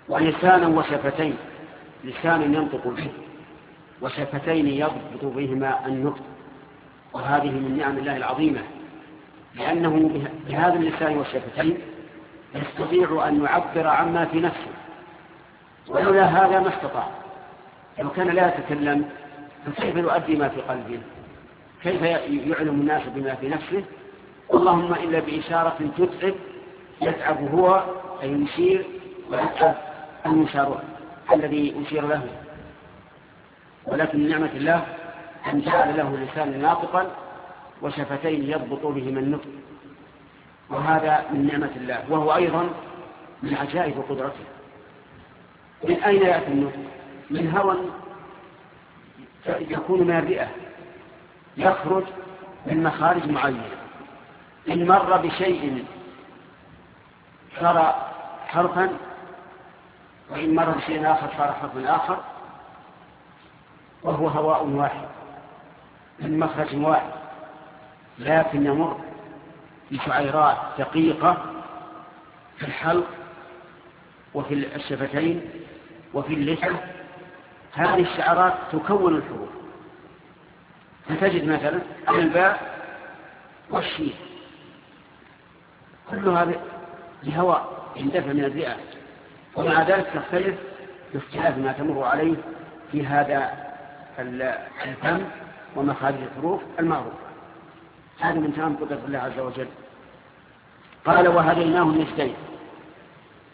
ولسانا وشفتين، لسان ينطق به وشفتين يضبط بهما النطق، وهذه من نعم الله العظيمة، لأنه بهذا اللسان والشفتين يستطيع أن يعبر عما في نفسه، ولولا هذا ما استطاع. لو كان لا يتكلم فكيف يؤدي ما في قلبه؟ كيف يعلم الناس بما في نفسه؟ اللهم إلا بإشارة يتعب هو أي يشير، ويتعب المشار الذي يشير له. ولكن من نعمة الله أن جعل له لسانا ناطقا وشفتين يضبط بهما النطق، وهذا من نعمة الله، وهو أيضا من عجائب قدرته. من أين يأتي النطق؟ من هوى يكون من الرئة، يخرج من مخارج معينة، إن مر بشيء صار حرفا، وإن مر بشيء آخر صار حرفا آخر، وهو هواء واحد من مخرج واحد، لكن يمر بشعيرات دقيقة في الحلق وفي الشفتين وفي اللسان. هذه الشعرات تكون الحروف، فتجد مثلا الباء والشين كلها بهواء يندفع من الرئة، ومع ذلك تختلف باختلاف ما تمر عليه في هذا الفم ومخارج الحروف المعروفة. هذا من تمام قدرة الله عز وجل. قال وهديناه النجدين،